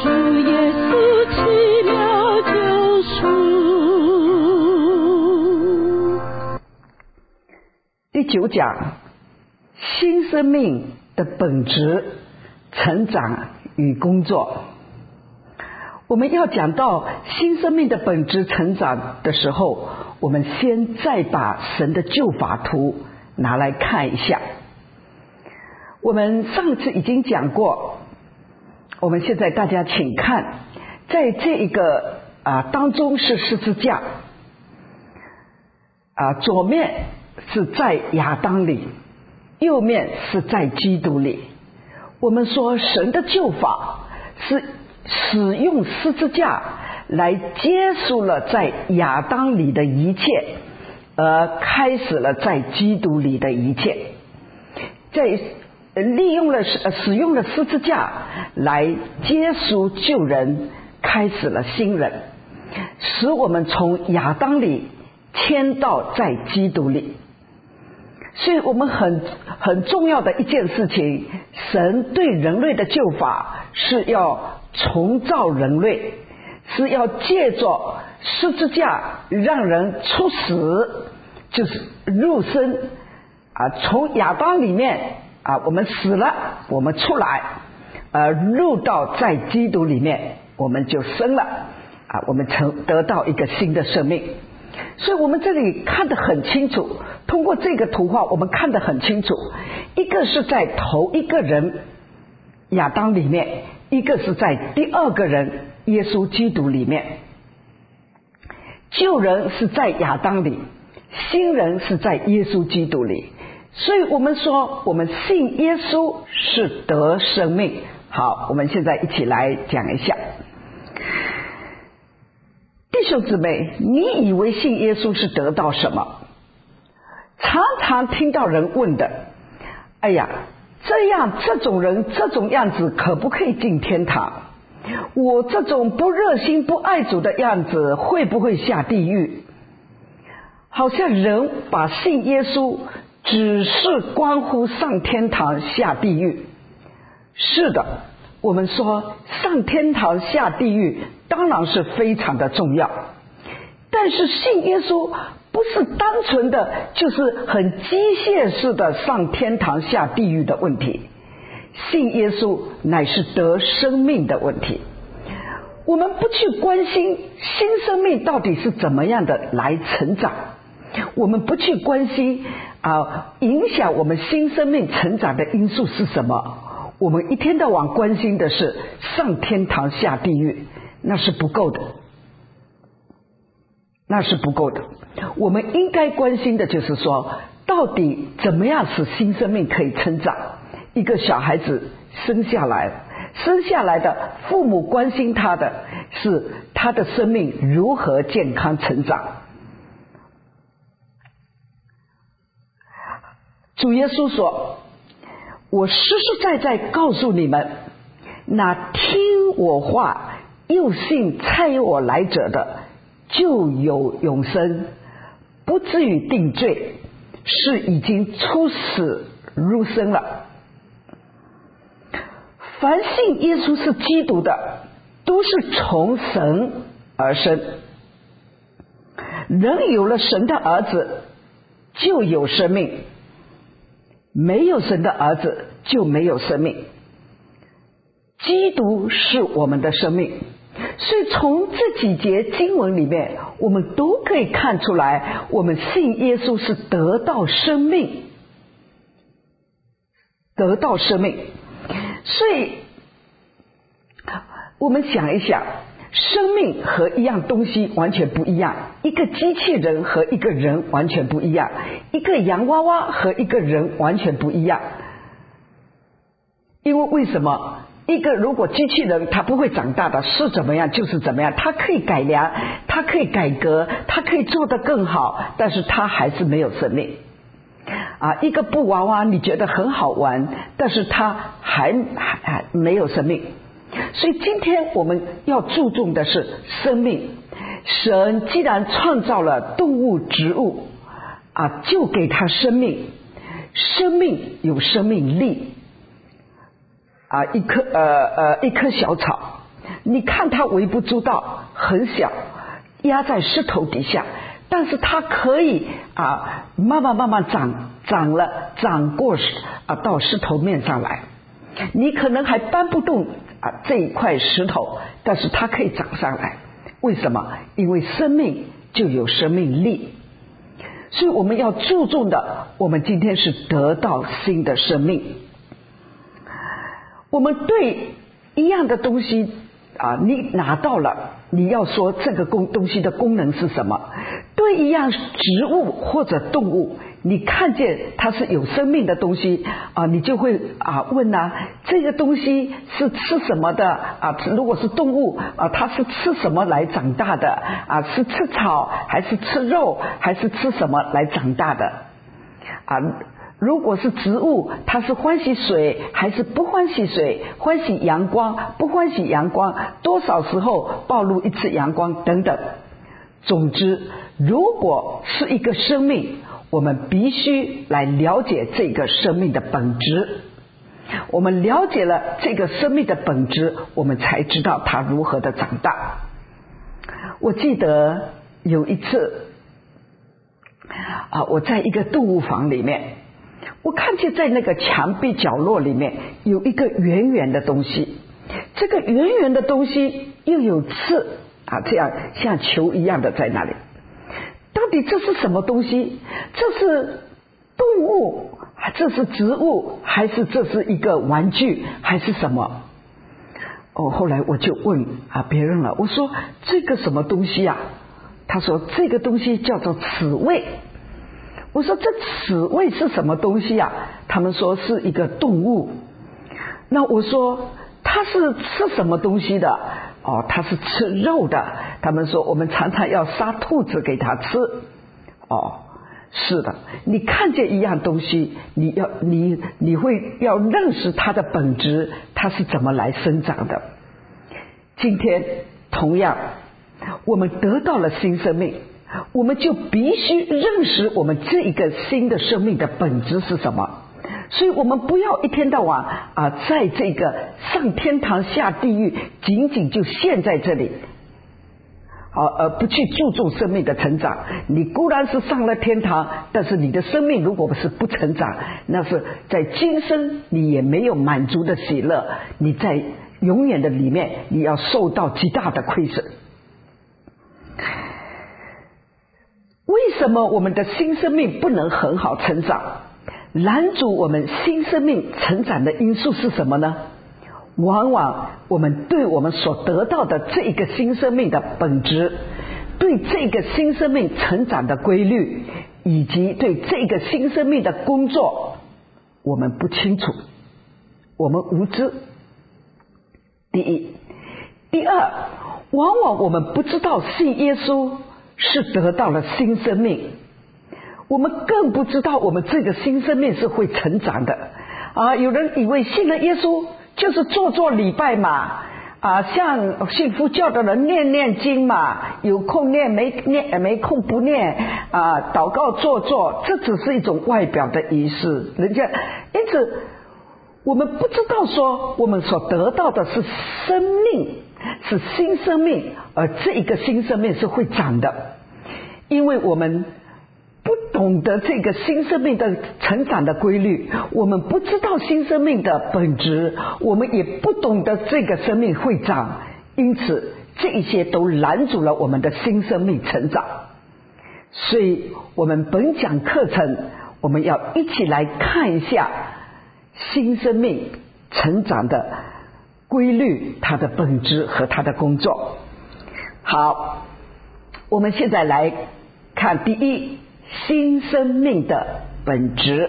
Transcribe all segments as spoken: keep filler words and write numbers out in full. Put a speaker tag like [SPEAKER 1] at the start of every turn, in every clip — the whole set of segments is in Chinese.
[SPEAKER 1] 主耶稣奇妙救赎。
[SPEAKER 2] 第九讲，新生命的本质、成长与工作。我们要讲到新生命的本质成长的时候，我们先再把神的救法图拿来看一下。我们上次已经讲过，我们现在大家请看，在这一个啊当中是十字架，啊左面是在亚当里，右面是在基督里。我们说神的救法是使用十字架来结束了在亚当里的一切，而开始了在基督里的一切，在利用了使用了十字架来结束旧人，开始了新人，使我们从亚当里迁到在基督里。所以我们很很重要的一件事情，神对人类的救法是要重造人类，是要借着十字架让人出死，就是入生啊，从亚当里面啊，我们死了，我们出来，呃，入到在基督里面，我们就生了啊，我们成得到一个新的生命。所以我们这里看得很清楚，通过这个图画我们看得很清楚，一个是在头一个人亚当里面，一个是在第二个人耶稣基督里面。旧人是在亚当里，新人是在耶稣基督里。所以我们说我们信耶稣是得生命。好，我们现在一起来讲一下。弟兄姊妹，你以为信耶稣是得到什么？常常听到人问的，哎呀，这样这种人这种样子可不可以进天堂？我这种不热心不爱主的样子会不会下地狱？好像人把信耶稣只是关乎上天堂下地狱。是的，我们说上天堂下地狱当然是非常的重要，但是信耶稣不是单纯的就是很机械式的上天堂下地狱的问题，信耶稣乃是得生命的问题。我们不去关心新生命到底是怎么样的来成长，我们不去关心啊，影响我们新生命成长的因素是什么，我们一天到晚关心的是上天堂下地狱，那是不够的，那是不够的。我们应该关心的就是说，到底怎么样使新生命可以成长。一个小孩子生下来生下来的父母关心他的是他的生命如何健康成长。主耶稣说，我实实在在告诉你们，那听我话又信差我来者的就有永生，不至于定罪，是已经出死入生了。凡信耶稣是基督的，都是从神而生。人有了神的儿子就有生命，没有神的儿子就没有生命。基督是我们的生命，所以从这几节经文里面我们都可以看出来，我们信耶稣是得到生命，得到生命。所以我们想一想，生命和一样东西完全不一样，一个机器人和一个人完全不一样，一个洋娃娃和一个人完全不一样。因为为什么？一个如果机器人它不会长大的，是怎么样就是怎么样，它可以改良，它可以改革，它可以做得更好，但是它还是没有生命啊。一个布娃娃你觉得很好玩，但是它还还还没有生命。所以今天我们要注重的是生命。神既然创造了动物植物啊，就给它生命，生命有生命力啊，一棵呃呃一棵小草你看它微不足道，很小，压在石头底下，但是它可以啊，慢慢慢慢长，长了，长过啊到石头面上来。你可能还搬不动啊这一块石头，但是它可以长上来。为什么？因为生命就有生命力。所以我们要注重的，我们今天是得到新的生命。我们对一样的东西啊，你拿到了，你要说这个功东西的功能是什么？对一样植物或者动物，你看见它是有生命的东西啊，你就会啊问啊，这个东西是吃什么的啊？如果是动物啊，它是吃什么来长大的啊？是吃草还是吃肉还是吃什么来长大的啊？如果是植物，它是欢喜水还是不欢喜水？欢喜阳光不欢喜阳光？多少时候暴露一次阳光等等。总之，如果是一个生命，我们必须来了解这个生命的本质。我们了解了这个生命的本质，我们才知道它如何的长大。我记得有一次啊，我在一个动物房里面，我看见在那个墙壁角落里面有一个圆圆的东西，这个圆圆的东西又有刺啊，这样像球一样的在那里。到底这是什么东西？这是动物，这是植物，还是这是一个玩具，还是什么？哦，后来我就问啊别人了，我说这个什么东西啊？他说这个东西叫做刺猬。我说这刺猬是什么东西啊？他们说是一个动物。那我说它是吃什么东西的？哦，它是吃肉的。他们说我们常常要杀兔子给它吃。哦，是的，你看见一样东西，你要你你会要认识它的本质，它是怎么来生长的。今天同样，我们得到了新生命，我们就必须认识我们这一个新的生命的本质是什么。所以我们不要一天到晚啊，在这个上天堂下地狱，仅仅就陷在这里，好，而不去注重生命的成长。你固然是上了天堂，但是你的生命如果是不成长，那是在今生你也没有满足的喜乐，你在永远的里面你要受到极大的亏损。为什么我们的新生命不能很好成长？拦阻我们新生命成长的因素是什么呢？往往我们对我们所得到的这一个新生命的本质，对这个新生命成长的规律，以及对这个新生命的工作，我们不清楚，我们无知。第一，第二，往往我们不知道信耶稣是得到了新生命，我们更不知道我们这个新生命是会成长的啊！有人以为信了耶稣就是做做礼拜嘛，啊，像信佛教的人念念经嘛，有空念没念没空不念啊，祷告做做，这只是一种外表的仪式。人家因此我们不知道说我们所得到的是生命，是新生命，而这一个新生命是会长的，因为我们不懂得这个新生命的成长的规律，我们不知道新生命的本质，我们也不懂得这个生命会长，因此这一些都拦阻了我们的新生命成长。所以我们本讲课程，我们要一起来看一下新生命成长的规律，它的本质和它的工作。好，我们现在来看第一，新生命的本质。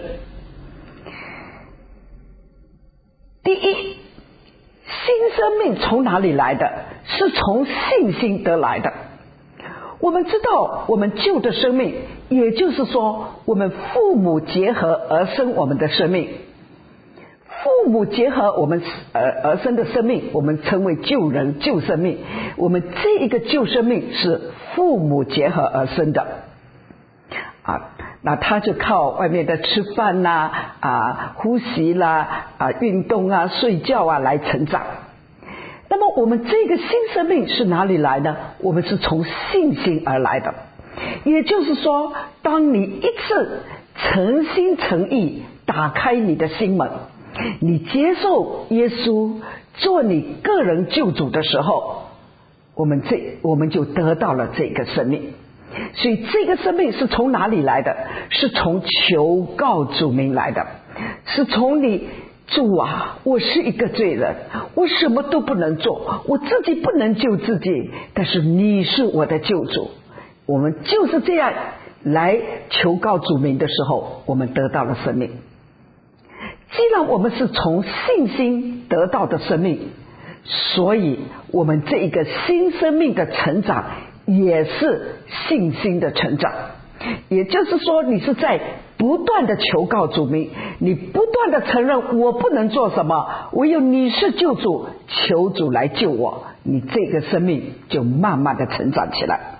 [SPEAKER 2] 第一，新生命从哪里来的？是从信心得来的。我们知道我们旧的生命，也就是说我们父母结合而生我们的生命，父母结合我们而生的生命，我们称为旧人旧生命。我们这一个旧生命是父母结合而生的啊，那他就靠外面的吃饭啦、啊、呼吸啦、啊、运动啊、睡觉啊来成长。那么我们这个新生命是哪里来的？我们是从信心而来的。也就是说，当你一次诚心诚意打开你的心门，你接受耶稣做你个人救主的时候，我们这我们就得到了这个生命。所以这个生命是从哪里来的？是从求告主名来的，是从你主啊，我是一个罪人，我什么都不能做，我自己不能救自己，但是你是我的救主。我们就是这样来求告主名的时候，我们得到了生命。既然我们是从信心得到的生命，所以我们这一个新生命的成长也是信心的成长。也就是说，你是在不断的求告主名，你不断的承认我不能做什么，唯有你是救主，求主来救我，你这个生命就慢慢的成长起来。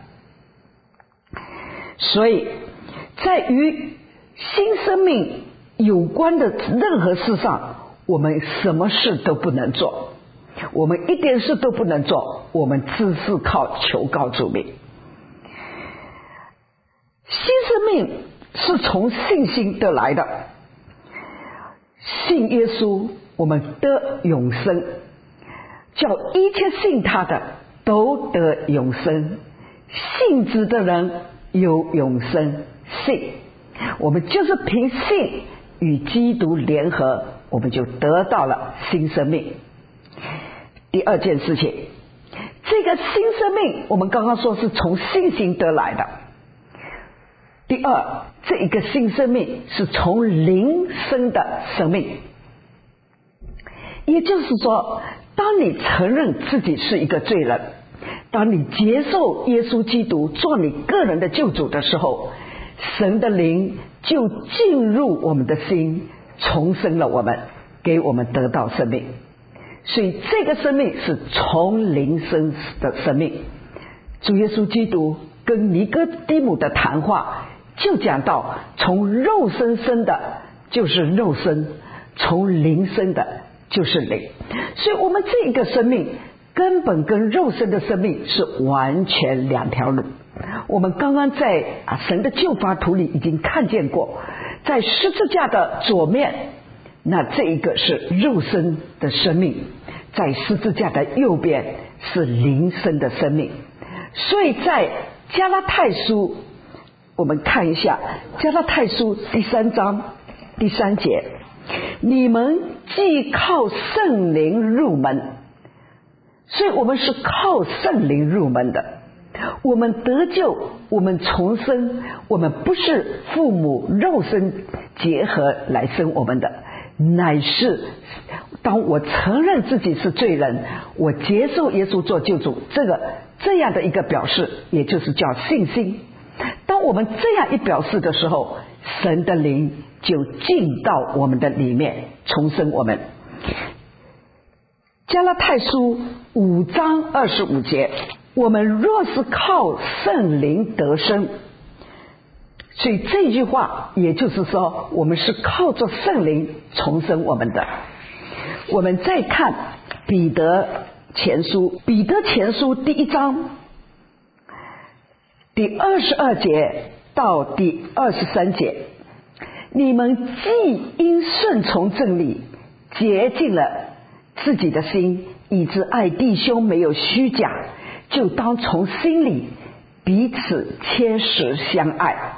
[SPEAKER 2] 所以在与新生命有关的任何事上，我们什么事都不能做，我们一点事都不能做，我们只是靠求告主名。新生命是从信心得来的，信耶稣我们得永生，叫一切信他的都得永生，信之的人有永生。信，我们就是凭信与基督联合，我们就得到了新生命。第二件事情，这个新生命我们刚刚说是从信心得来的。第二，这一个新生命是从灵生的生命。也就是说，当你承认自己是一个罪人，当你接受耶稣基督做你个人的救主的时候，神的灵就进入我们的心，重生了我们，给我们得到生命。所以这个生命是从灵生的生命。主耶稣基督跟尼哥底母的谈话就讲到，从肉身生的就是肉身，从灵生的就是灵。所以我们这个生命根本跟肉身的生命是完全两条路。我们刚刚在啊神的救罚图里已经看见过，在十字架的左面，那这一个是肉身的生命，在十字架的右边是灵生的生命。所以在加拉太书，我们看一下加拉太书第三章第三节，你们既靠圣灵入门，所以我们是靠圣灵入门的。我们得救，我们重生，我们不是父母肉身结合来生我们的，乃是当我承认自己是罪人，我接受耶稣做救主，这个这样的一个表示，也就是叫信心。当我们这样一表示的时候，神的灵就进到我们的里面，重生我们。加拉太书五章二十五节，我们若是靠圣灵得生，所以这句话也就是说，我们是靠着圣灵重生我们的。我们再看彼得前书，彼得前书第一章第二十二节到第二十三节，你们既因顺从真理洁净了自己的心，以致爱弟兄没有虚假，就当从心里彼此切实相爱。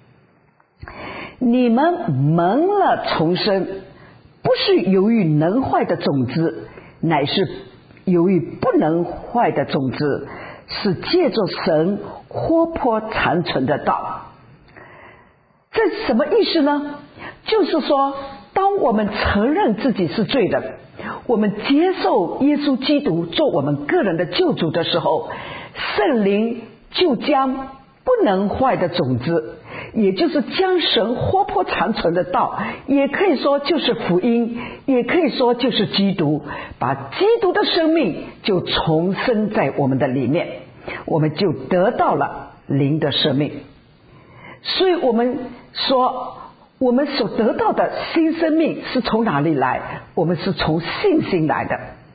[SPEAKER 2] 你们蒙了重生，不是由于能坏的种子，乃是由于不能坏的种子，是借着神活泼长存的道。这什么意思呢？就是说，当我们承认自己是罪人，我们接受耶稣基督做我们个人的救主的时候，圣灵就将不能坏的种子，也就是将神活泼长存的道，也可以说就是福音，也可以说就是基督，把基督的生命就重生在我们的里面，我们就得到了灵的生命。所以我们说，我们所得到的新生命是从哪里来？我们是从信心来的。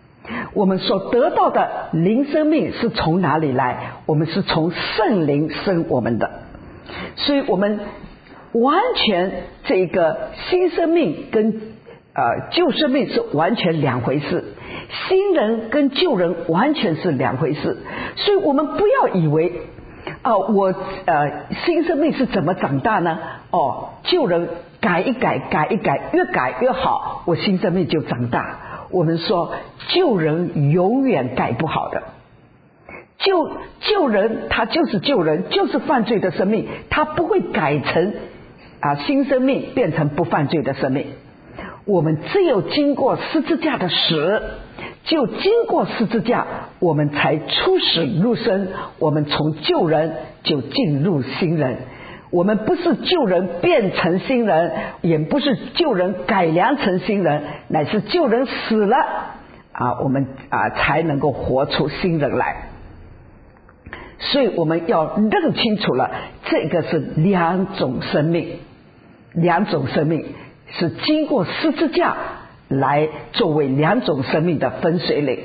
[SPEAKER 2] 我们所得到的灵生命是从哪里来？我们是从圣灵生我们的，所以我们完全这个新生命跟呃旧生命是完全两回事，新人跟旧人完全是两回事。所以我们不要以为啊、呃，我呃新生命是怎么长大呢？哦，旧人改一改改一改，越改越好，我新生命就长大。我们说旧人永远改不好的，旧旧人他就是旧人，就是犯罪的生命，他不会改成啊新生命变成不犯罪的生命。我们只有经过十字架的死，就经过十字架，我们才出死入生，我们从旧人就进入新人。我们不是旧人变成新人，也不是旧人改良成新人，乃是旧人死了啊，我们啊才能够活出新人来。所以我们要认清楚了，这个是两种生命，两种生命是经过十字架来作为两种生命的分水岭。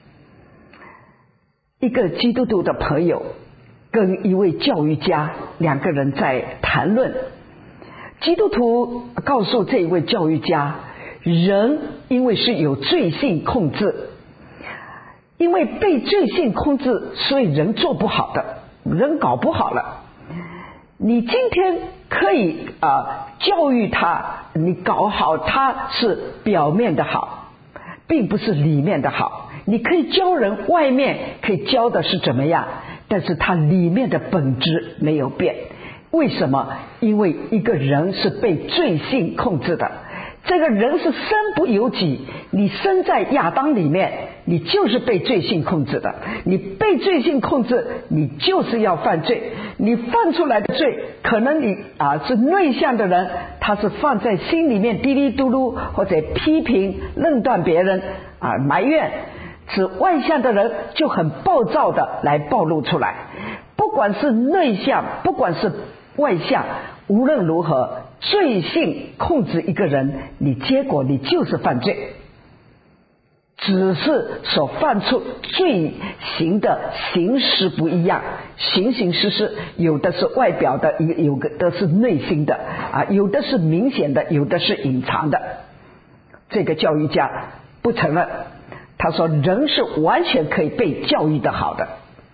[SPEAKER 2] 一个基督徒的朋友跟一位教育家两个人在谈论，基督徒告诉这一位教育家，人因为是有罪性控制，因为被罪性控制，所以人做不好的，人搞不好了。你今天可以啊、呃、教育他，你搞好他是表面的好，并不是里面的好。你可以教人外面可以教的是怎么样，但是他里面的本质没有变。为什么？因为一个人是被罪性控制的，这个人是身不由己，你生在亚当里面，你就是被罪性控制的。你被罪性控制，你就是要犯罪。你犯出来的罪，可能你啊是内向的人，他是放在心里面滴哩嘟噜，或者批评论断别人啊埋怨。是外向的人就很暴躁的来暴露出来。不管是内向，不管是外向，无论如何，罪性控制一个人，你结果你就是犯罪，只是所犯出罪行的形式不一样，形形式式，有的是外表的，有的是内心的啊，有的是明显的，有的是隐藏的。这个教育家不承认，他说人是完全可以被教育的好的。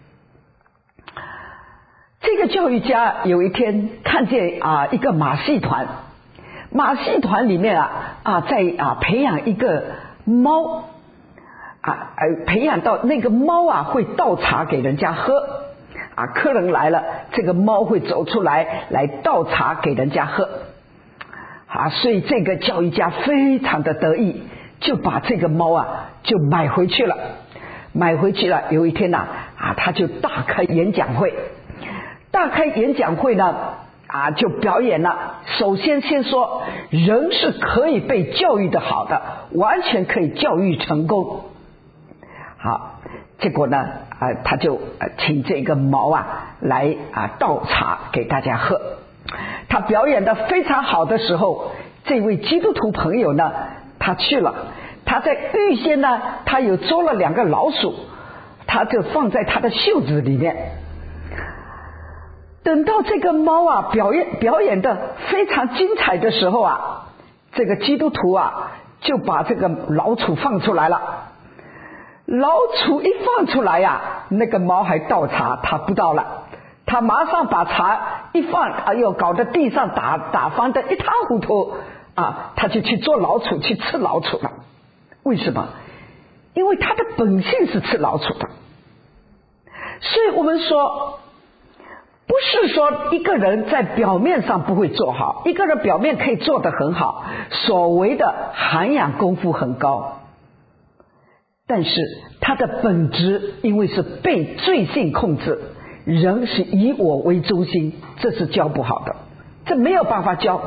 [SPEAKER 2] 这个教育家有一天看见啊一个马戏团，马戏团里面啊啊在啊培养一个猫啊，培养到那个猫啊会倒茶给人家喝啊，客人来了，这个猫会走出来来倒茶给人家喝啊，所以这个教育家非常的得意，就把这个猫啊就买回去了，买回去了。有一天呐啊，他就大开演讲会，大开演讲会呢啊，就表演了。首先先说，人是可以被教育的好的，完全可以教育成功。好，结果呢啊，他就请这个猫啊来啊倒茶给大家喝。他表演的非常好的时候，这位基督徒朋友呢，他去了。他在预先呢，他有捉了两个老鼠，他就放在他的袖子里面。等到这个猫啊表演表演的非常精彩的时候啊，这个基督徒啊就把这个老鼠放出来了。老鼠一放出来呀、啊，那个猫还倒茶，他不倒了，他马上把茶一放，哎呦，搞得地上打打翻的一塌糊涂啊，他就去捉老鼠，去吃老鼠了。为什么？因为他的本性是吃老鼠的。所以我们说，不是说一个人在表面上不会做好，一个人表面可以做得很好，所谓的涵养功夫很高，但是他的本质因为是被罪性控制，人是以我为中心，这是教不好的，这没有办法教。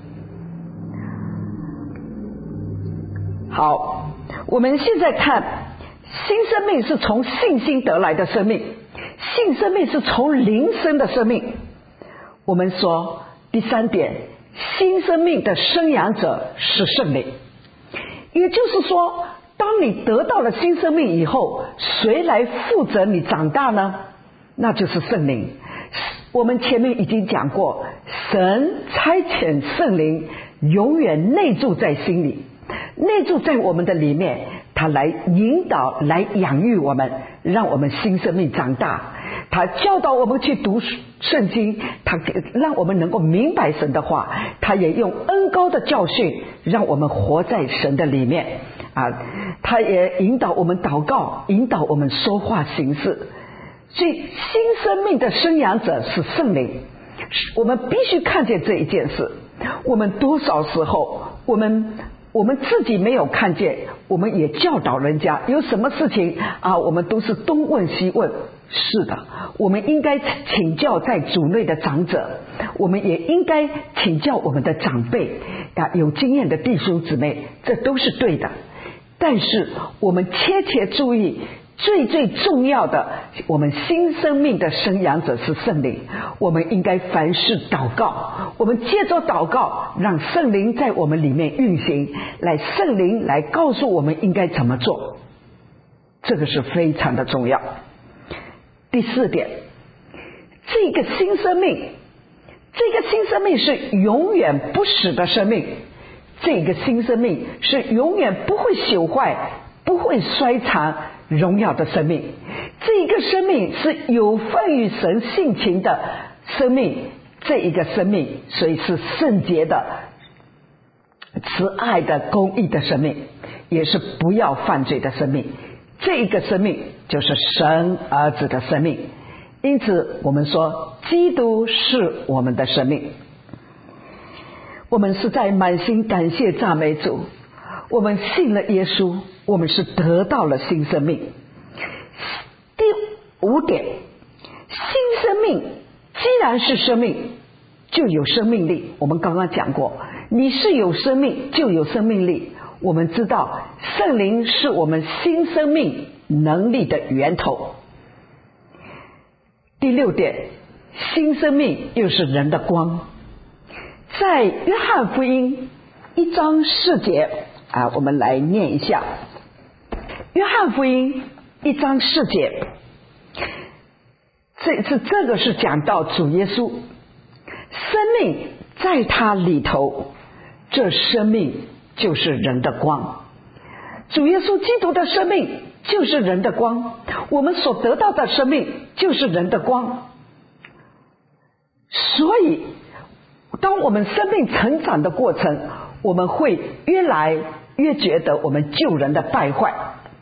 [SPEAKER 2] 好，我们现在看新生命是从信心得来的生命，性生命是从灵生的生命。我们说第三点，新生命的生养者是圣灵，也就是说， 当你得到了新生命以后，谁来负责你长大呢？那就是圣灵。我们前面已经讲过，神差遣圣灵永远内住在心里，内住在我们的里面，他来引导，来养育我们，让我们新生命长大。他教导我们去读圣经，他让我们能够明白神的话，他也用恩膏的教训让我们活在神的里面啊，他也引导我们祷告，引导我们说话行事。所以新生命的生养者是圣灵，我们必须看见这一件事。我们多少时候我们我们自己没有看见，我们也教导人家，有什么事情啊，我们都是东问西问。是的，我们应该请教在主内的长者，我们也应该请教我们的长辈啊，有经验的弟兄姊妹，这都是对的。但是我们切切注意，最最重要的，我们新生命的生养者是圣灵，我们应该凡事祷告，我们借着祷告让圣灵在我们里面运行，来圣灵来告诉我们应该怎么做，这个是非常的重要。第四点，这个新生命，这个新生命是永远不死的生命，这个新生命是永远不会朽坏，不会衰残荣耀的生命。这个生命是有份于神性情的生命，这一个生命所以是圣洁的、慈爱的、公义的生命，也是不要犯罪的生命。这一个生命就是神儿子的生命，因此我们说基督是我们的生命。我们是在满心感谢赞美主，我们信了耶稣，我们是得到了新生命。第五点，新生命既然是生命，就有生命力。我们刚刚讲过，你是有生命就有生命力。我们知道圣灵是我们新生命能力的源头。第六点，新生命又是人的光。在约翰福音一章四节啊，我们来念一下。约翰福音一章四节，这次这个是讲到主耶稣，生命在他里头，这生命就是人的光。主耶稣基督的生命就是人的光，我们所得到的生命就是人的光。所以当我们生命成长的过程，我们会越来越觉得我们救人的败坏。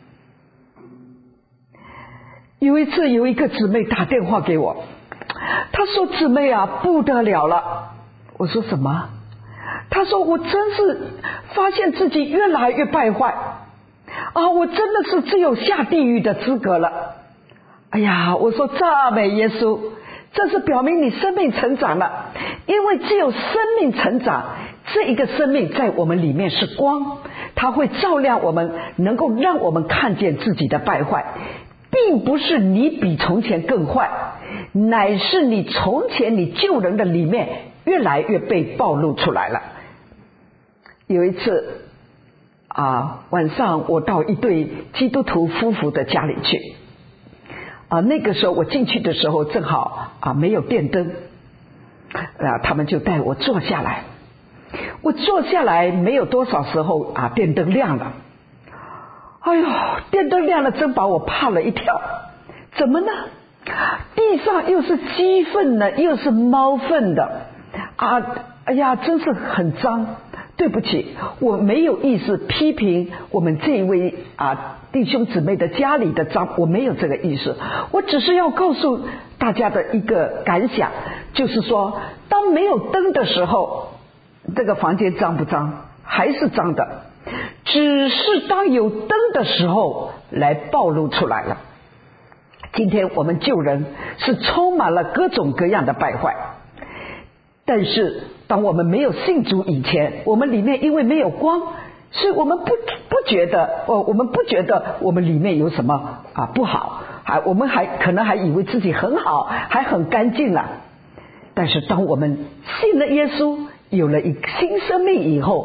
[SPEAKER 2] 有一次有一个姊妹打电话给我，她说姊妹啊，不得了了。我说什么？她说我真是发现自己越来越败坏啊，我真的是只有下地狱的资格了。哎呀，我说赞美耶稣，这是表明你生命成长了，因为只有生命成长，这一个生命在我们里面是光，它会照亮我们，能够让我们看见自己的败坏，并不是你比从前更坏，乃是你从前你救人的里面越来越被暴露出来了。有一次啊，晚上我到一对基督徒夫妇的家里去啊，那个时候我进去的时候正好啊没有电灯啊，他们就带我坐下来。我坐下来没有多少时候啊，电灯亮了。哎呦，电灯亮了，真把我怕了一跳。怎么呢？地上又是鸡粪呢，又是猫粪的啊！哎呀，真是很脏。对不起，我没有意思批评我们这一位啊弟兄姊妹的家里的脏，我没有这个意思。我只是要告诉大家的一个感想，就是说，当没有灯的时候，这个房间脏不脏？还是脏的。只是当有灯的时候来暴露出来了。今天我们救人是充满了各种各样的败坏，但是当我们没有信主以前，我们里面因为没有光，所以我们不不觉得哦，我们不觉得我们里面有什么啊不好，还我们还可能还以为自己很好，还很干净了。但是当我们信了耶稣，有了一新生命以后，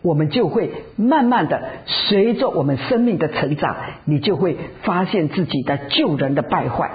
[SPEAKER 2] 我们就会慢慢的随着我们生命的成长，你就会发现自己的救人的败坏。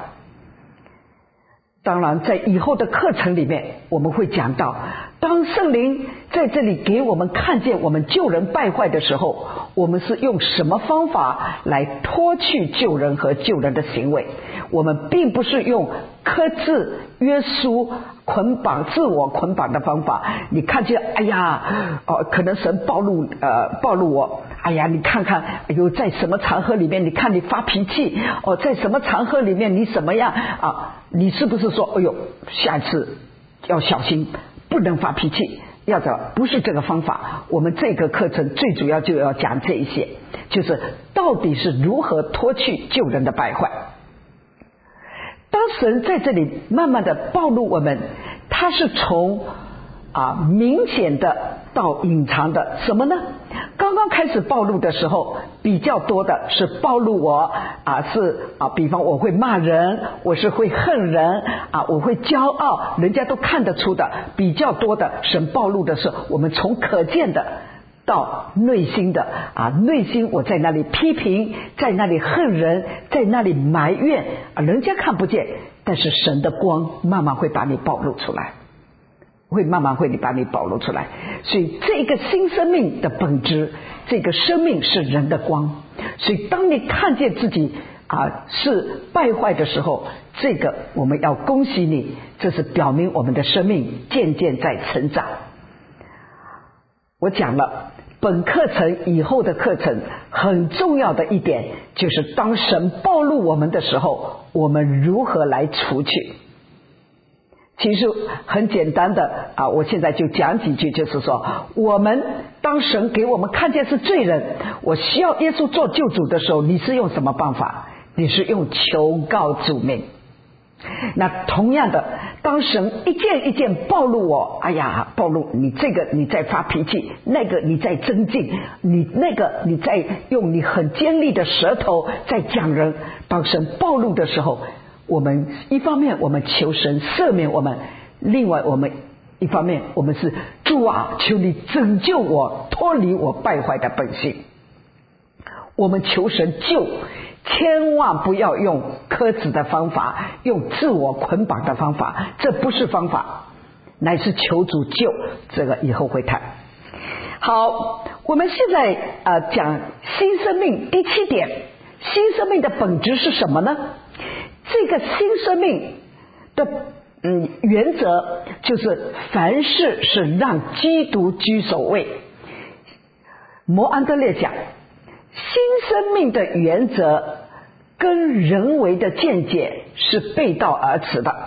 [SPEAKER 2] 当然在以后的课程里面我们会讲到，当圣灵在这里给我们看见我们救人败坏的时候，我们是用什么方法来脱去救人和救人的行为。我们并不是用克制、约束、捆绑、自我捆绑的方法。你看见哎呀、哦、可能神暴露呃暴露我，哎呀你看看，哎呦在什么场合里面你看你发脾气哦，在什么场合里面你怎么样啊？你是不是说哎呦下次要小心，不能发脾气？要的不是这个方法。我们这个课程最主要就要讲这一些，就是到底是如何脱去救人的败坏。当神在这里慢慢的暴露我们，他是从啊明显的到隐藏的。什么呢？刚刚开始暴露的时候，比较多的是暴露我啊是啊，比方我会骂人，我是会恨人啊，我会骄傲，人家都看得出的。比较多的神暴露的是我们从可见的到内心的啊，内心我在那里批评，在那里恨人，在那里埋怨啊，人家看不见，但是神的光慢慢会把你暴露出来，会慢慢会把你暴露出来。所以这个新生命的本质，这个生命是人的光。所以当你看见自己啊是败坏的时候，这个我们要恭喜你，这是表明我们的生命渐渐在成长。我讲了本课程以后的课程很重要的一点，就是当神暴露我们的时候，我们如何来除去。其实很简单的啊，我现在就讲几句，就是说我们当神给我们看见是罪人，我需要耶稣做救主的时候，你是用什么办法？你是用求告主名。那同样的，当神一件一件暴露我，哎呀暴露你这个你在发脾气，那个你在增进，你那个你在用你很尖利的舌头在讲人，当神暴露的时候，我们一方面我们求神赦免我们，另外我们一方面我们是主啊，求你拯救我，脱离我败坏的本性。我们求神救，千万不要用苛责的方法，用自我捆绑的方法，这不是方法，乃是求主救。这个以后会谈。好，我们现在呃讲新生命第七点，新生命的本质是什么呢？这个新生命的嗯原则就是凡事是让基督居首位。摩安德烈讲，新生命的原则跟人为的见解是背道而驰的。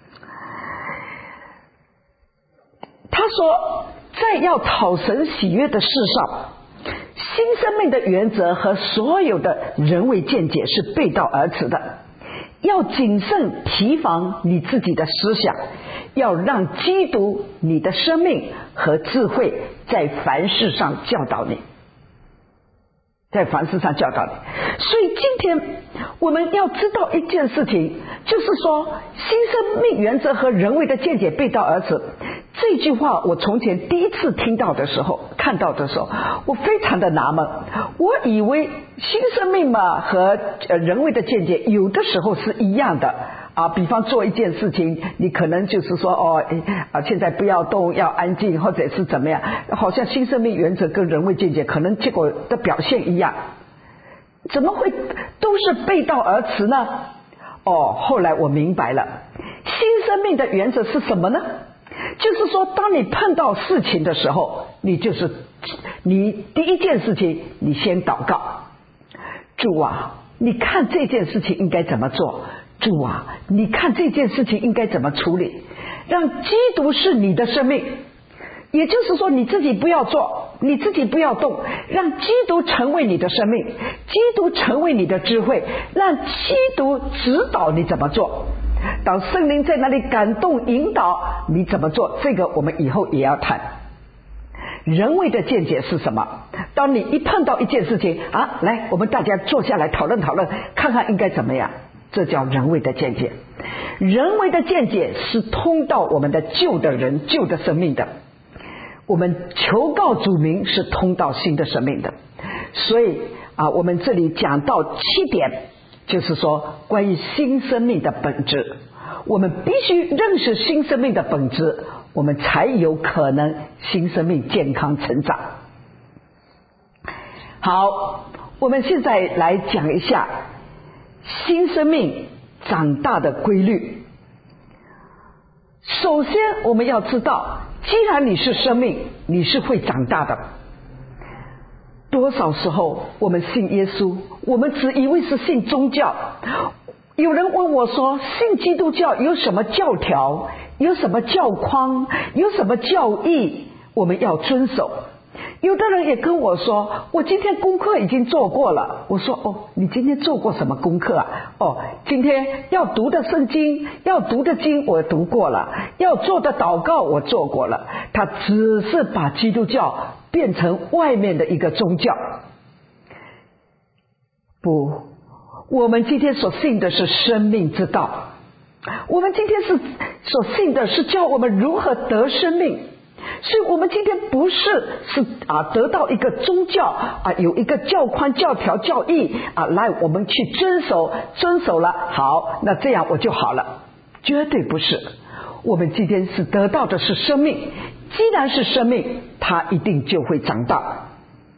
[SPEAKER 2] 他说，在要讨神喜悦的事上，新生命的原则和所有的人为见解是背道而驰的。要谨慎提防你自己的思想，要让基督你的生命和智慧在凡事上教导你，在凡事上教导你。所以今天我们要知道一件事情，就是说新生命原则和人为的见解背道而驰。这句话我从前第一次听到的时候，看到的时候，我非常的纳闷。我以为新生命嘛和人为的见解有的时候是一样的啊，比方做一件事情，你可能就是说哦啊，现在不要动，要安静，或者是怎么样，好像新生命原则跟人为见解可能结果的表现一样，怎么会都是背道而驰呢？哦，后来我明白了，新生命的原则是什么呢？就是说当你碰到事情的时候，你就是你第一件事情你先祷告，主啊，你看这件事情应该怎么做，主啊，你看这件事情应该怎么处理，让基督是你的生命，也就是说你自己不要做，你自己不要动，让基督成为你的生命，基督成为你的智慧，让基督指导你怎么做。当圣灵在那里感动引导你怎么做，这个我们以后也要谈。人为的见解是什么？当你一碰到一件事情啊，来我们大家坐下来讨论讨论，看看应该怎么样，这叫人为的见解。人为的见解是通到我们的旧的人旧的生命的。 我们求告主名是通到新的生命的。所以啊，我们这里讲到七点，就是说关于新生命的本质，我们必须认识新生命的本质，我们才有可能新生命健康成长。好，我们现在来讲一下新生命长大的规律。首先我们要知道，既然你是生命，你是会长大的。多少时候我们信耶稣，我们只以为是信宗教。有人问我说，信基督教有什么教条，有什么教框，有什么教义我们要遵守？有的人也跟我说，我今天功课已经做过了。我说，哦，你今天做过什么功课啊？哦，今天要读的圣经，要读的经我读过了，要做的祷告我做过了。他只是把基督教变成外面的一个宗教。不，我们今天所信的是生命之道，我们今天是所信的是教我们如何得生命。所以我们今天不是是啊得到一个宗教啊有一个教框教条教义啊来我们去遵守，遵守了好，那这样我就好了，绝对不是。我们今天是得到的是生命，既然是生命，它一定就会长大。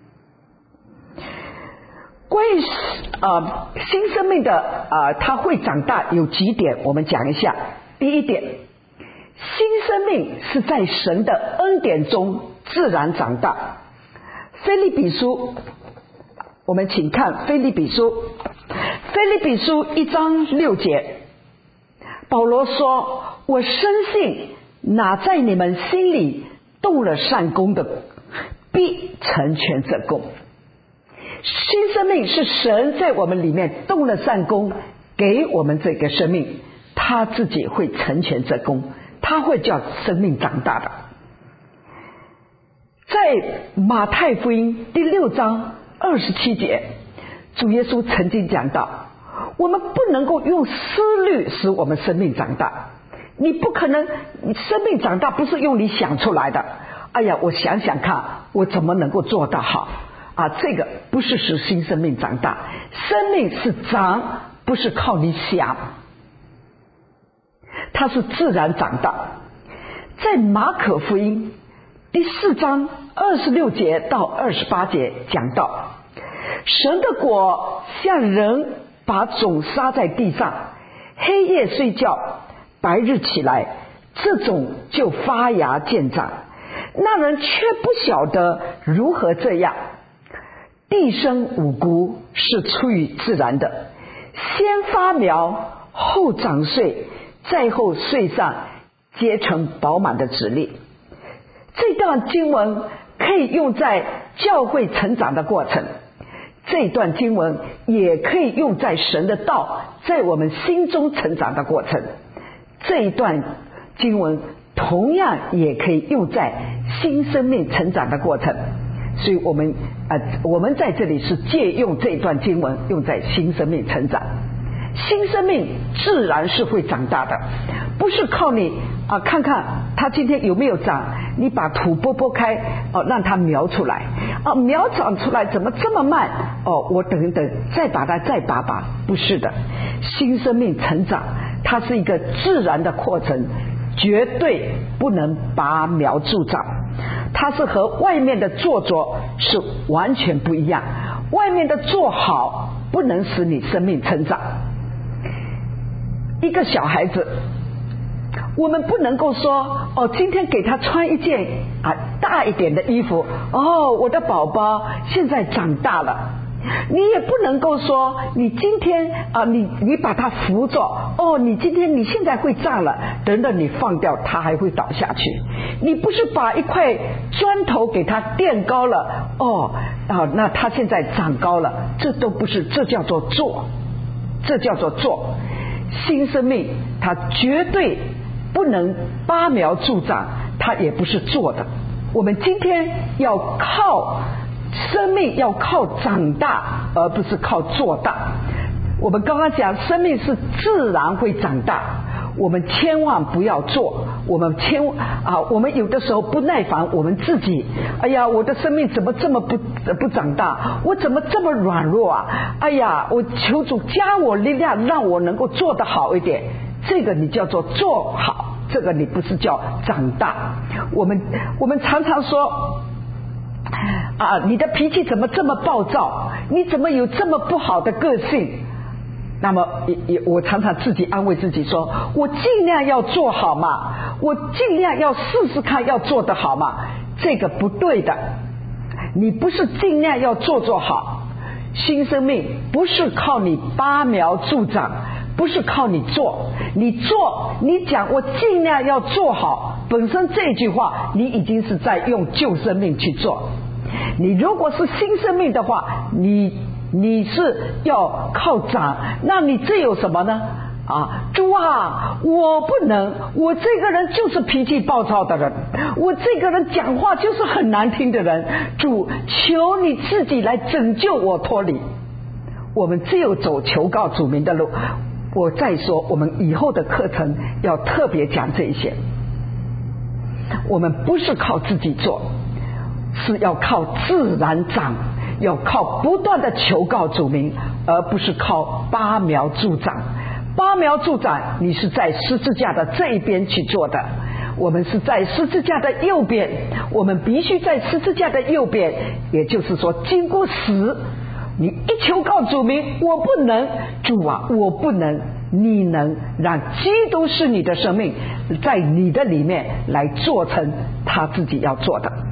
[SPEAKER 2] 关于呃新生命的呃它会长大有几点，我们讲一下。第一点，新生命是在神的恩典中自然长大。腓立比书，我们请看腓立比书，腓立比书一章六节，保罗说，我深信那在你们心里动了善工的，必成全这工。新生命是神在我们里面动了善工，给我们这个生命，他自己会成全这工，他会叫生命长大的。在马太福音第六章二十七节，主耶稣曾经讲到，我们不能够用思虑使我们生命长大。你不可能，你生命长大不是用你想出来的。哎呀，我想想看，我怎么能够做得好啊？这个不是使新生命长大，生命是长，不是靠你想，它是自然长大。在马可福音第四章二十六节到二十八节讲到，神的果像人把种撒在地上，黑夜睡觉，白日起来，这种就发芽见长。那人却不晓得如何这样。地生五谷是出于自然的，先发苗，后长穗，再后穗上结成饱满的籽粒。这段经文可以用在教会成长的过程，这段经文也可以用在神的道在我们心中成长的过程，这一段经文同样也可以用在新生命成长的过程。所以我们呃，我们在这里是借用这段经文用在新生命成长。新生命自然是会长大的，不是靠你啊、呃，看看它今天有没有长，你把土拨拨开哦、呃，让它苗出来啊、呃，苗长出来怎么这么慢哦？我等等再把它再拔拔，不是的。新生命成长它是一个自然的过程，绝对不能拔苗助长，它是和外面的做作是完全不一样。外面的做好不能使你生命成长。一个小孩子，我们不能够说哦，今天给他穿一件啊大一点的衣服，哦，我的宝宝现在长大了。你也不能够说你今天啊，你你把他扶着，哦，你今天你现在会站了，等等你放掉他还会倒下去。你不是把一块砖头给他垫高了，哦啊，那他现在长高了，这都不是，这叫做做，这叫做做。新生命它绝对不能拔苗助长，它也不是做的。我们今天要靠生命，要靠长大，而不是靠做大。我们刚刚讲生命是自然会长大，我们千万不要做， 我们千啊，我们有的时候不耐烦我们自己，哎呀，我的生命怎么这么不不长大？我怎么这么软弱啊？哎呀，我求主加我力量，让我能够做得好一点。这个你叫做做好，这个你不是叫长大。我们我们常常说啊，你的脾气怎么这么暴躁？你怎么有这么不好的个性？那么也也我常常自己安慰自己说，我尽量要做好嘛，我尽量要试试看要做得好嘛。这个不对的，你不是尽量要做做好。新生命不是靠你拔苗助长，不是靠你做，你做你讲我尽量要做好，本身这句话你已经是在用旧生命去做。你如果是新生命的话，你你是要靠长，那你这有什么呢？啊，主啊，我不能，我这个人就是脾气暴躁的人，我这个人讲话就是很难听的人，主，求你自己来拯救我脱离。我们只有走求告主名的路。我再说，我们以后的课程要特别讲这一些。我们不是靠自己做，是要靠自然长，要靠不断的求告主名，而不是靠拔苗助长。拔苗助长，你是在十字架的这一边去做的，我们是在十字架的右边，我们必须在十字架的右边，也就是说经过死，你一求告主名，我不能，主啊，我不能，你能，让基督是你的生命在你的里面来做成他自己要做的。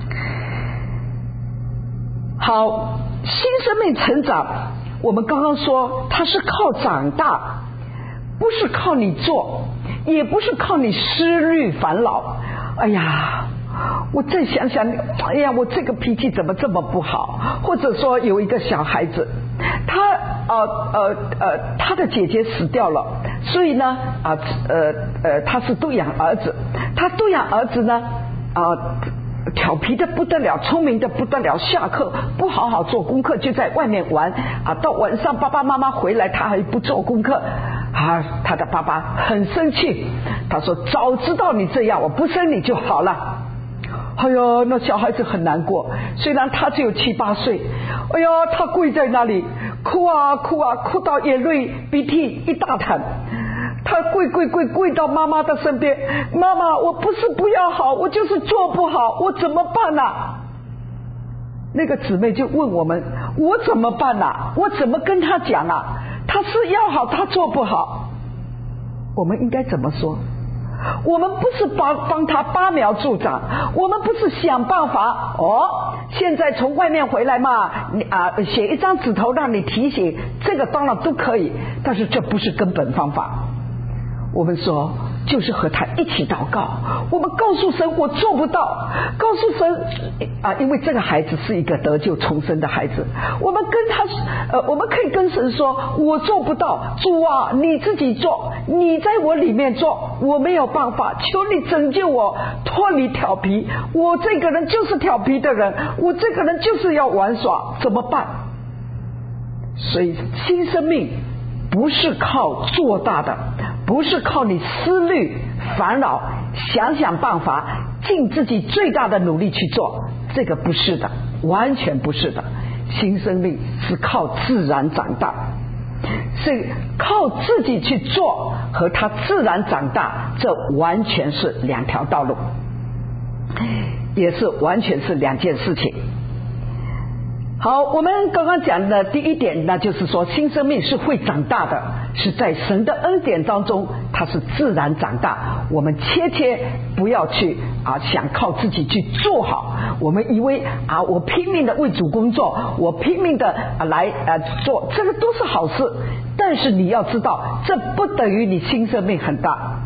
[SPEAKER 2] 好，新生命成长，我们刚刚说它是靠长大，不是靠你做，也不是靠你思虑烦恼。哎呀，我再想想，哎呀，我这个脾气怎么这么不好？或者说有一个小孩子，他呃呃呃，他的姐姐死掉了，所以呢啊呃呃，他是都养儿子，他都养儿子呢啊。调皮的不得了，聪明的不得了，下课不好好做功课就在外面玩啊！到晚上爸爸妈妈回来他还不做功课啊！他的爸爸很生气，他说早知道你这样我不生你就好了。哎呀，那小孩子很难过，虽然他只有七八岁，哎呀，他跪在那里哭啊哭啊，哭到眼泪鼻涕一大滩。他跪跪跪跪到妈妈的身边，妈妈，我不是不要好，我就是做不好，我怎么办啊？那个姊妹就问我们，我怎么办啊？我怎么跟他讲啊？他是要好，他做不好，我们应该怎么说？我们不是帮帮他拔苗助长，我们不是想办法哦，现在从外面回来嘛，你啊写一张纸头让你提醒，这个当然都可以，但是这不是根本方法。我们说就是和他一起祷告，我们告诉神我做不到，告诉神啊，因为这个孩子是一个得救重生的孩子，我们跟他呃，我们可以跟神说我做不到，主啊你自己做，你在我里面做，我没有办法，求你拯救我脱离调皮，我这个人就是调皮的人，我这个人就是要玩耍，怎么办？所以新生命不是靠做大的，不是靠你思虑烦恼想想办法尽自己最大的努力去做，这个不是的，完全不是的。新生命是靠自然长大，是靠自己去做和他自然长大，这完全是两条道路，也是完全是两件事情。好，我们刚刚讲的第一点，那就是说新生命是会长大的，是在神的恩典当中，它是自然长大。我们切切不要去啊想靠自己去做好，我们以为啊我拼命的为主工作，我拼命的啊来啊做，这个都是好事，但是你要知道，这不等于你新生命很大。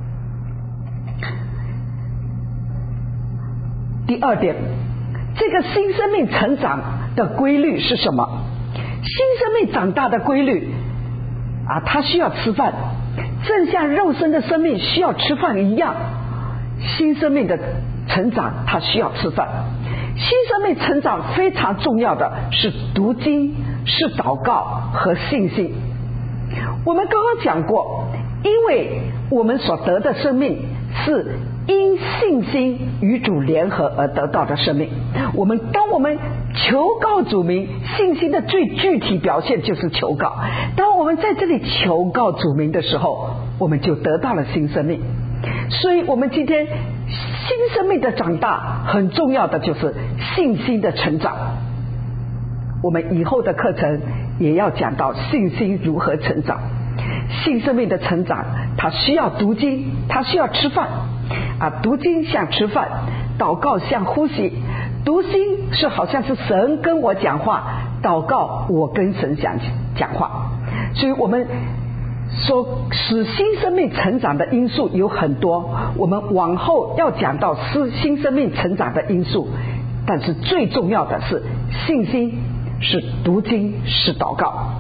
[SPEAKER 2] 第二点，这个新生命成长的规律是什么？新生命长大的规律啊，它需要吃饭，正像肉身的生命需要吃饭一样，新生命的成长它需要吃饭。新生命成长非常重要的是读经，是祷告和信心。我们刚刚讲过，因为我们所得的生命是因信心与主联合而得到的生命。我们当我们求告主名，信心的最具体表现就是求告。当我们在这里求告主名的时候，我们就得到了新生命。所以我们今天新生命的长大，很重要的就是信心的成长。我们以后的课程也要讲到信心如何成长。新生命的成长，它需要读经，它需要吃饭啊，读经像吃饭，祷告像呼吸。读经是好像是神跟我讲话，祷告我跟神讲讲话。所以我们说使新生命成长的因素有很多，我们往后要讲到使新生命成长的因素，但是最重要的是信心，是读经，是祷告。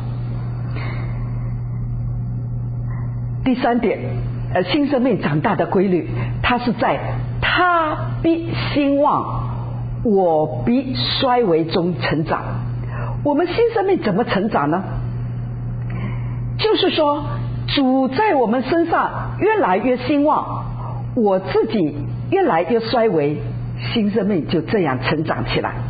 [SPEAKER 2] 第三点，呃，新生命长大的规律，它是在他必兴旺，我必衰微中成长。我们新生命怎么成长呢？就是说主在我们身上越来越兴旺，我自己越来越衰微，新生命就这样成长起来。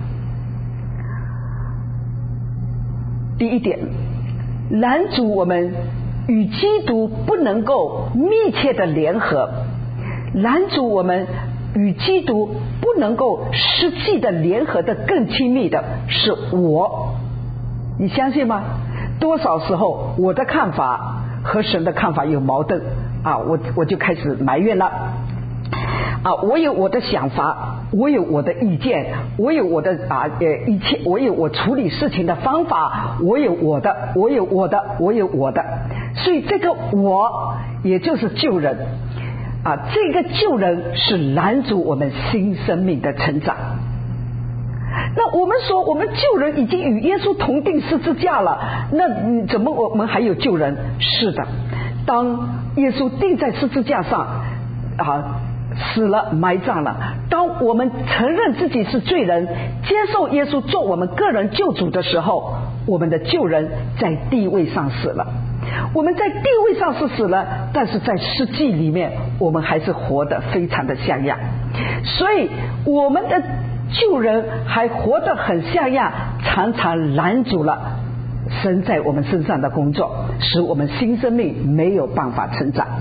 [SPEAKER 2] 第一点，拦阻我们与基督不能够密切的联合，拦阻我们与基督不能够实际的联合的更亲密的是我。你相信吗？多少时候我的看法和神的看法有矛盾啊，我我就开始埋怨了啊，我有我的想法，我有我的意见，我有我的啊呃一切，我有我处理事情的方法，我有我的，我有我的，我有我的。所以这个我也就是救人啊，这个救人是拦阻我们新生命的成长。那我们说我们救人已经与耶稣同定十字架了，那怎么我们还有救人？是的，当耶稣钉在十字架上啊，死了埋葬了，当我们承认自己是罪人，接受耶稣做我们个人救主的时候，我们的救人在地位上死了。我们在地位上是死了，但是在实际里面我们还是活得非常的像样。所以我们的救人还活得很像样，常常拦阻了神在我们身上的工作，使我们新生命没有办法成长。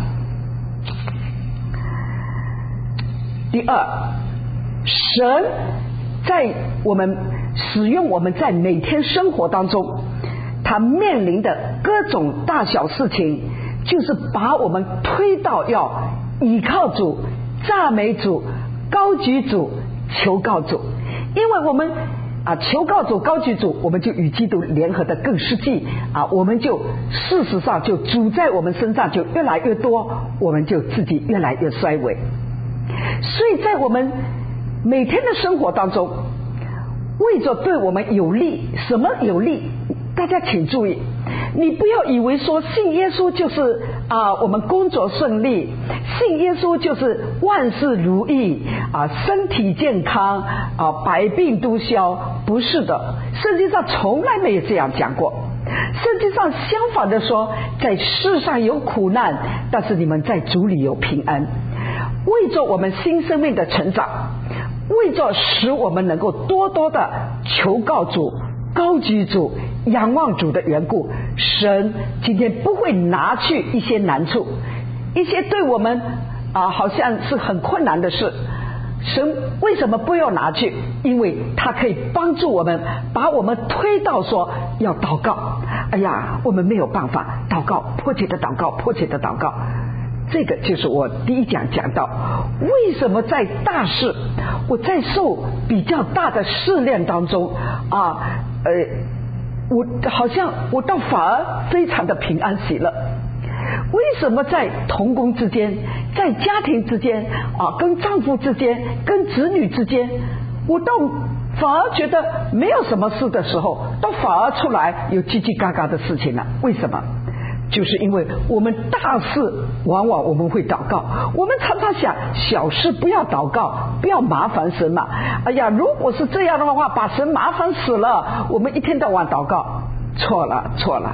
[SPEAKER 2] 第二，神在我们使用我们在每天生活当中他面临的各种大小事情，就是把我们推到要倚靠主、赞美主、高举主、求告主。因为我们啊求告主、高举主，我们就与基督联合的更实际啊，我们就事实上就主在我们身上就越来越多，我们就自己越来越衰微。所以在我们每天的生活当中，为着对我们有利，什么有利？大家请注意，你不要以为说信耶稣就是啊我们工作顺利，信耶稣就是万事如意啊身体健康啊百病都消。不是的，圣经上从来没有这样讲过。圣经上相反的说，在世上有苦难，但是你们在主里有平安。为着我们新生命的成长，为着使我们能够多多的求告主、高举主、仰望主的缘故，神今天不会拿去一些难处，一些对我们啊好像是很困难的事，神为什么不要拿去？因为他可以帮助我们，把我们推到说要祷告。哎呀，我们没有办法祷告，迫切的祷告，迫切的祷告。这个就是我第一讲讲到，为什么在大事，我在受比较大的试炼当中啊，呃，我好像我倒反而非常的平安喜乐。为什么在同工之间，在家庭之间啊，跟丈夫之间，跟子女之间，我倒反而觉得没有什么事的时候，倒反而出来有叽叽嘎嘎的事情了？为什么？就是因为我们大事往往我们会祷告，我们常常想小事不要祷告，不要麻烦神嘛。哎呀，如果是这样的话，把神麻烦死了，我们一天到晚祷告。错了错了，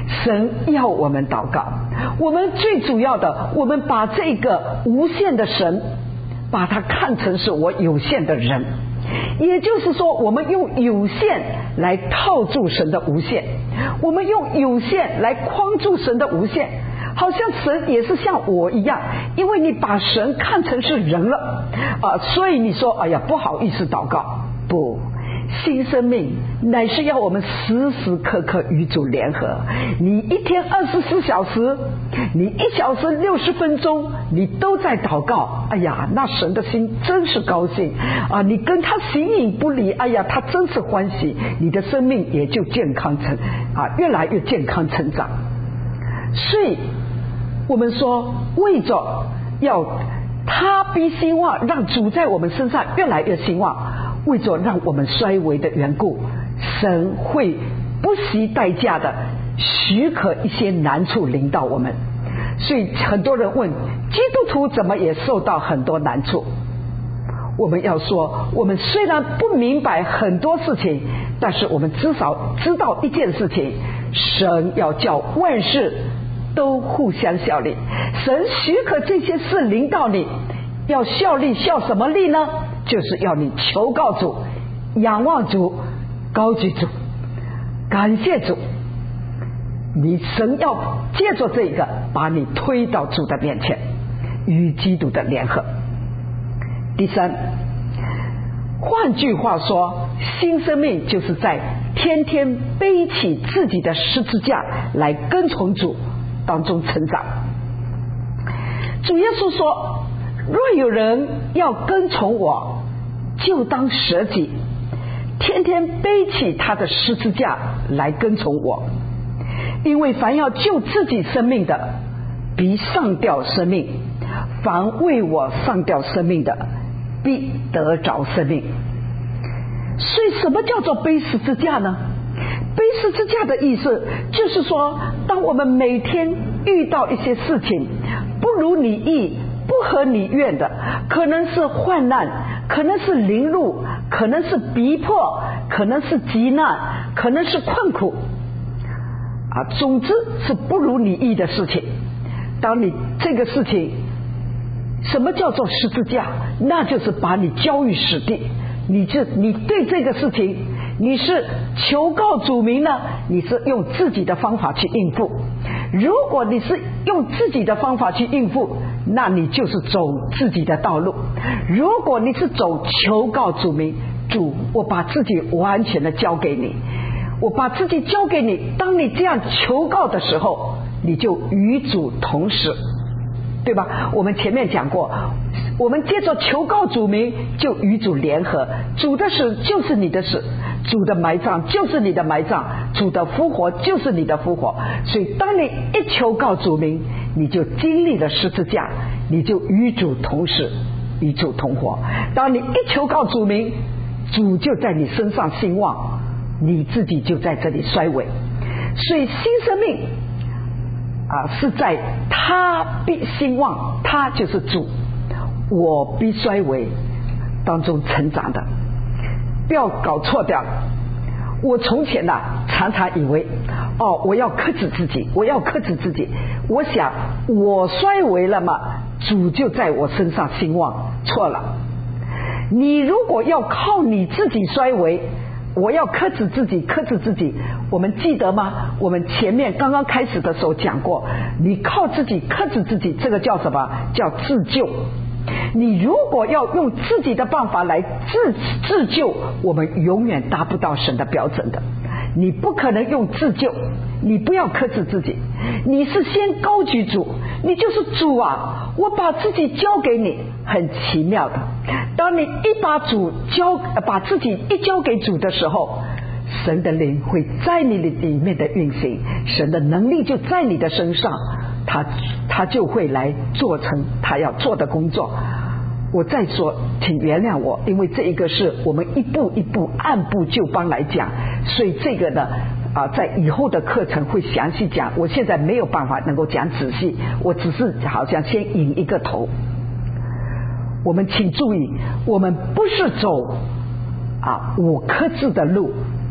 [SPEAKER 2] 神要我们祷告，我们最主要的，我们把这个无限的神把它看成是我有限的人，也就是说我们用有限来套住神的无限，我们用有限来框住神的无限，好像神也是像我一样，因为你把神看成是人了啊，所以你说哎呀不好意思祷告。不，新生命乃是要我们时时刻刻与主联合，你一天二十四小时，你一小时六十分钟你都在祷告，哎呀那神的心真是高兴啊！你跟他形影不离，哎呀他真是欢喜，你的生命也就健康成啊越来越健康成长。所以我们说为着要他必兴旺，让主在我们身上越来越兴旺，为着让我们衰微的缘故，神会不惜代价的许可一些难处临到我们。所以很多人问，基督徒怎么也受到很多难处？我们要说，我们虽然不明白很多事情，但是我们至少知道一件事情，神要叫万事都互相效力。神许可这些事临到你，要效力，效什么力呢？就是要你求告主，仰望主，高举主，感谢主。你神要借着这个把你推到主的面前，与基督的联合。第三，换句话说，新生命就是在天天背起自己的十字架来跟从主当中成长。主耶稣说，若有人要跟从我，就当舍己，天天背起他的十字架来跟从我。因为凡要救自己生命的，必上吊生命；凡为我上吊生命的，必得着生命。所以什么叫做背十字架呢？背十字架的意思就是说，当我们每天遇到一些事情不如你意，不合你愿的，可能是患难，可能是凌辱，可能是逼迫，可能是急难，可能是困苦啊，总之是不如你意的事情。当你这个事情，什么叫做十字架？那就是把你交于死地。你就你对这个事情，你是求告主名呢，你是用自己的方法去应付。如果你是用自己的方法去应付，那你就是走自己的道路。如果你是走求告主名，主，我把自己完全的交给你，我把自己交给你。当你这样求告的时候，你就与主同死，对吧？我们前面讲过，我们接着求告主名，就与主联合。主的死就是你的死，主的埋葬就是你的埋葬，主的复活就是你的复活。所以当你一求告主名，你就经历了十字架，你就与主同死，与主同活。当你一求告主名，主就在你身上兴旺，你自己就在这里衰微。所以新生命啊，是在他必兴旺，他就是主，我必衰微当中成长的。不要搞错掉。我从前呐、啊，常常以为哦，我要克制自己，我要克制自己。我想我衰微了嘛，主就在我身上兴旺。错了，你如果要靠你自己衰微，我要克制自己，克制自己。我们记得吗？我们前面刚刚开始的时候讲过，你靠自己克制自己，这个叫什么？叫自救。你如果要用自己的办法来自自救，我们永远达不到神的标准的。你不可能用自救，你不要克制自己，你是先高举主，你就是主啊，我把自己交给你。很奇妙的，当你一把主交把自己一交给主的时候，神的灵会在你里面的运行，神的能力就在你的身上，他他就会来做成他要做的工作。我再说，请原谅我，因为这一个是我们一步一步按部就班来讲，所以这个呢啊，在以后的课程会详细讲，我现在没有办法能够讲仔细，我只是好像先引一个头。我们请注意，我们不是走啊我克制的路，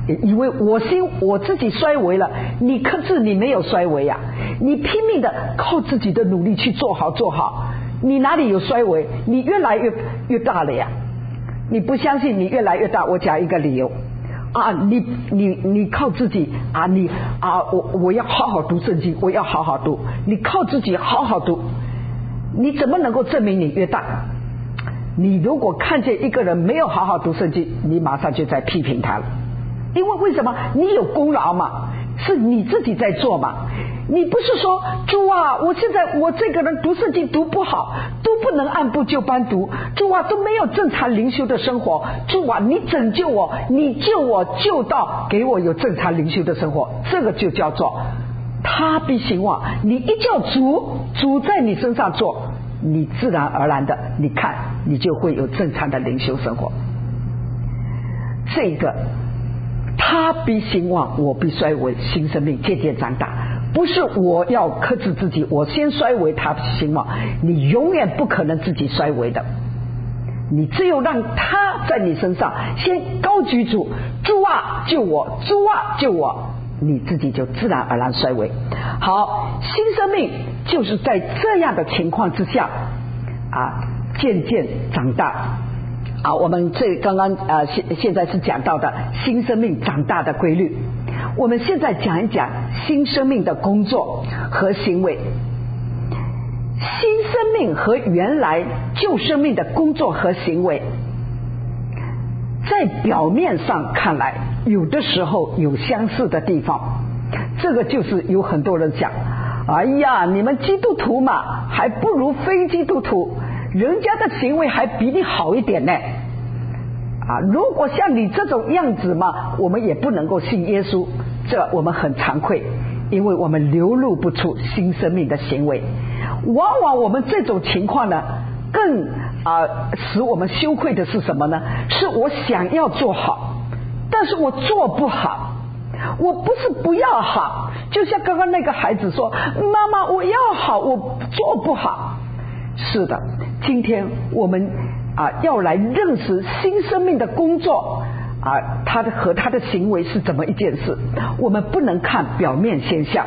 [SPEAKER 2] 以为我心我自己衰微了，你克制你没有衰微呀、啊，你拼命的靠自己的努力去做好做好，你哪里有衰微？你越来越越大了呀！你不相信你越来越大，我讲一个理由啊，你你你靠自己啊，你啊我我要好好读圣经，我要好好读，你靠自己好好读，你怎么能够证明你越大？你如果看见一个人没有好好读圣经，你马上就在批评他了。因为为什么？你有功劳嘛，是你自己在做嘛。你不是说主啊，我现在我这个人读圣经读不好，都不能按部就班读，主啊都没有正常灵修的生活，主啊你拯救我，你救我救到给我有正常灵修的生活，这个就叫做他必兴旺。你一叫主主在你身上做，你自然而然的你看你就会有正常的灵修生活。这个他必兴旺，我必衰微，新生命渐渐长大，不是我要克制自己，我先衰微他兴旺，你永远不可能自己衰微的，你只有让他在你身上先高举主，主啊救我，主啊救我，你自己就自然而然衰微。好，新生命就是在这样的情况之下啊，渐渐长大。啊，我们这刚刚呃现现在是讲到的新生命长大的规律。我们现在讲一讲新生命的工作和行为。新生命和原来旧生命的工作和行为，在表面上看来，有的时候有相似的地方。这个就是有很多人讲，哎呀，你们基督徒嘛，还不如非基督徒。人家的行为还比你好一点呢，啊！如果像你这种样子嘛，我们也不能够信耶稣，这我们很惭愧，因为我们流露不出新生命的行为。往往我们这种情况呢，更啊、呃、使我们羞愧的是什么呢？是我想要做好，但是我做不好。我不是不要好，就像刚刚那个孩子说，妈妈我要好，我做不好。是的，今天我们啊要来认识新生命的工作啊，他的和他的行为是怎么一件事。我们不能看表面现象。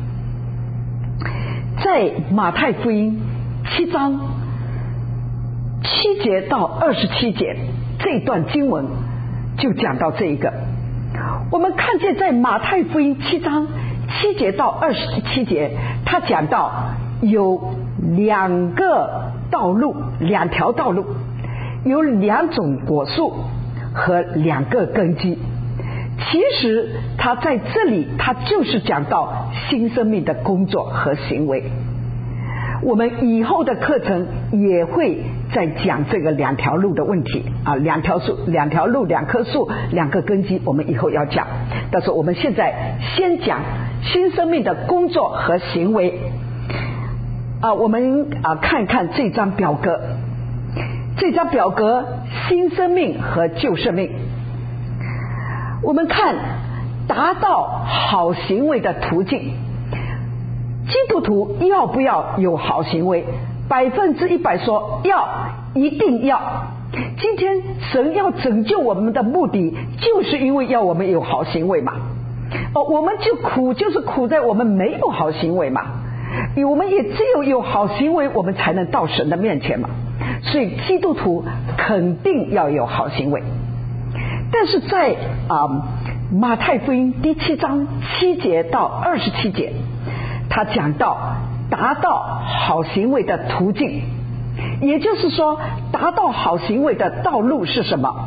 [SPEAKER 2] 在马太福音七章七节到二十七节这段经文就讲到这一个。我们看见在马太福音七章七节到二十七节，他讲到有两个道路，两条道路，有两种果树和两个根基。其实他在这里他就是讲到新生命的工作和行为。我们以后的课程也会再讲这个两条路的问题啊，两条树两条路两棵树两个根基，我们以后要讲。但是我们现在先讲新生命的工作和行为啊，我们啊看看这张表格，这张表格新生命和旧生命。我们看达到好行为的途径，基督徒要不要有好行为？百分之一百说要，一定要。今天神要拯救我们的目的，就是因为要我们有好行为嘛。哦，我们就苦就是苦在我们没有好行为嘛。我们也只有有好行为，我们才能到神的面前嘛。所以基督徒肯定要有好行为。但是在啊、呃、马太福音第七章七节到二十七节，他讲到达到好行为的途径，也就是说达到好行为的道路是什么？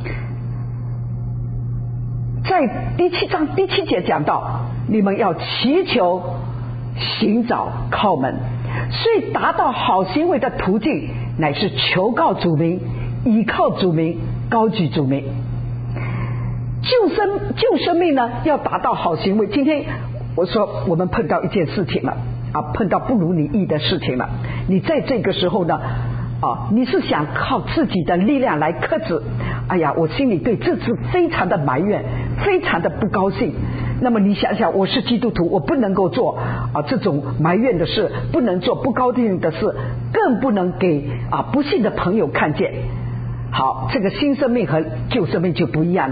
[SPEAKER 2] 在第七章第七节讲到，你们要祈求、寻找、叩门。所以达到好行为的途径乃是求告主名，倚靠主名，高举主名。救生救生命呢，要达到好行为。今天我说我们碰到一件事情了啊，碰到不如你意的事情了，你在这个时候呢啊，你是想靠自己的力量来克制，哎呀，我心里对这次非常的埋怨，非常的不高兴。那么你想想，我是基督徒，我不能够做啊这种埋怨的事，不能做不高兴的事，更不能给啊不幸的朋友看见。好，这个新生命和旧生命就不一样了。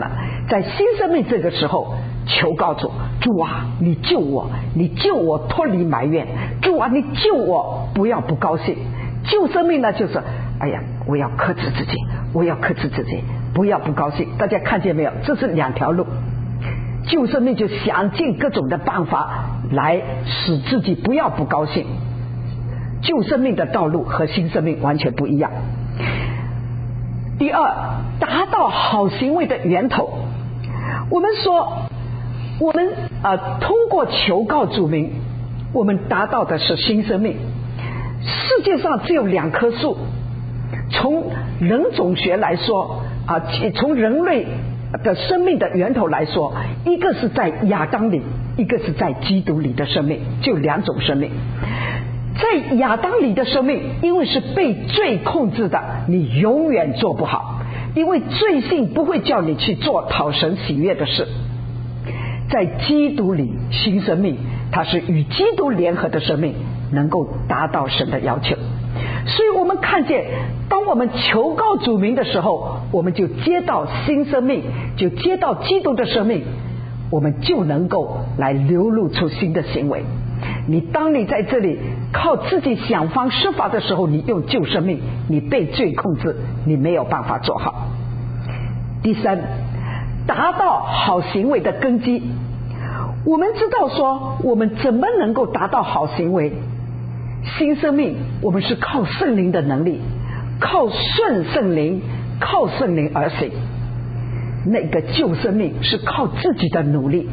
[SPEAKER 2] 在新生命这个时候求告主，主啊，你救我，你救我脱离埋怨，主啊，你救我不要不高兴。救生命呢，就是哎呀，我要克制自己，我要克制自己，不要不高兴。大家看见没有？这是两条路。救生命就想尽各种的办法来使自己不要不高兴。救生命的道路和新生命完全不一样。第二，达到好行为的源头。我们说我们呃通过求告主名，我们达到的是新生命。世界上只有两棵树，从人种学来说啊，从人类的生命的源头来说，一个是在亚当里，一个是在基督里的生命，就两种生命。在亚当里的生命，因为是被罪控制的，你永远做不好，因为罪性不会叫你去做讨神喜悦的事。在基督里新生命，它是与基督联合的生命，能够达到神的要求。所以我们看见，当我们求告主名的时候，我们就接到新生命，就接到基督的生命，我们就能够来流露出新的行为。你当你在这里靠自己想方设法的时候，你用旧生命，你被罪控制，你没有办法做好。第三，达到好行为的根基。我们知道说，我们怎么能够达到好行为？新生命我们是靠圣灵的能力，靠顺圣灵，靠圣灵而行。那个旧生命是靠自己的努力。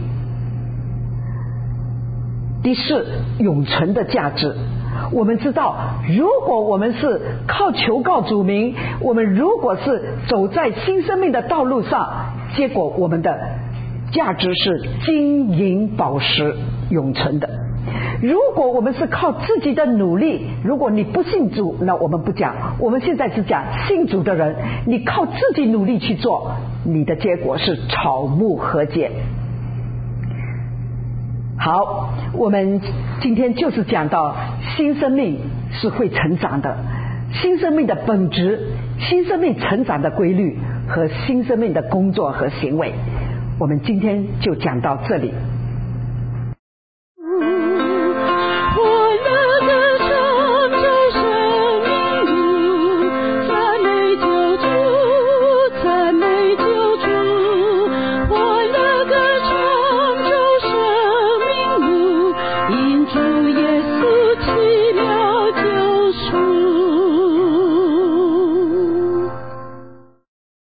[SPEAKER 2] 第四，永存的价值。我们知道，如果我们是靠求告主名，我们如果是走在新生命的道路上，结果我们的价值是金银宝石永存的。如果我们是靠自己的努力，如果你不信主，那我们不讲，我们现在是讲信主的人，你靠自己努力去做，你的结果是草木禾秸。好，我们今天就是讲到新生命是会成长的，新生命的本质，新生命成长的规律和新生命的工作和行为。我们今天就讲到这里。